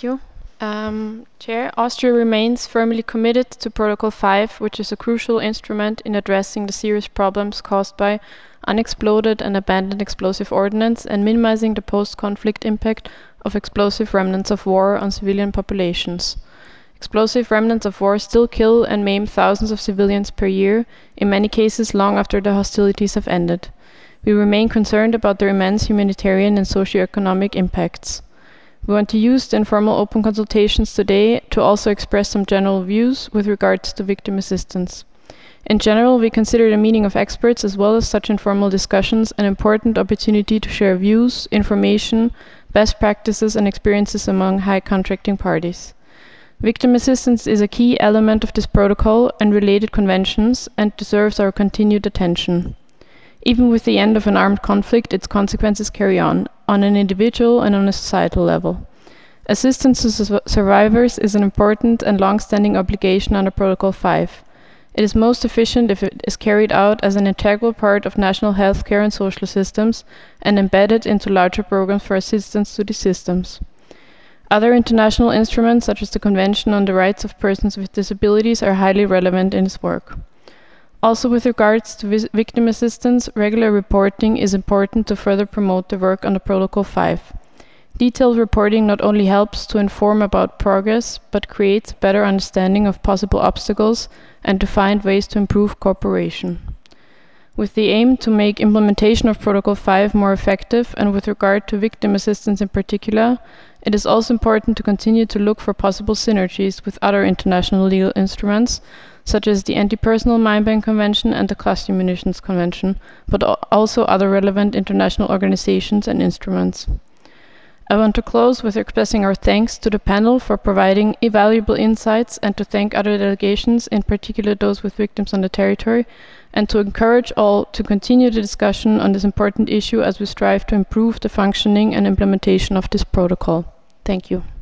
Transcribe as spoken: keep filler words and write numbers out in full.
you. Um, Chair, Austria remains firmly committed to Protocol five, which is a crucial instrument in addressing the serious problems caused by unexploded and abandoned explosive ordnance and minimizing the post-conflict impact of explosive remnants of war on civilian populations. Explosive remnants of war still kill and maim thousands of civilians per year, in many cases long after the hostilities have ended. We remain concerned about their immense humanitarian and socio-economic impacts. We want to use the informal open consultations today to also express some general views with regards to victim assistance. In general, we consider the meeting of experts as well as such informal discussions an important opportunity to share views, information, best practices and experiences among high contracting parties. Victim assistance is a key element of this protocol and related conventions and deserves our continued attention. Even with the end of an armed conflict, its consequences carry on, on an individual and on a societal level. Assistance to su survivors is an important and long-standing obligation under Protocol five. It is most efficient if it is carried out as an integral part of national healthcare and social systems and embedded into larger programs for assistance to these systems. Other international instruments, such as the Convention on the Rights of Persons with Disabilities, are highly relevant in this work. Also, with regards to victim assistance, regular reporting is important to further promote the work under Protocol five. Detailed reporting not only helps to inform about progress, but creates a better understanding of possible obstacles and to find ways to improve cooperation. With the aim to make implementation of Protocol five more effective, and with regard to victim assistance in particular, it is also important to continue to look for possible synergies with other international legal instruments, such as the Anti-Personnel Mine-Ban Convention and the Cluster Munitions Convention, but also other relevant international organizations and instruments. I want to close with expressing our thanks to the panel for providing invaluable insights and to thank other delegations, in particular those with victims on the territory, and to encourage all to continue the discussion on this important issue as we strive to improve the functioning and implementation of this protocol. Thank you.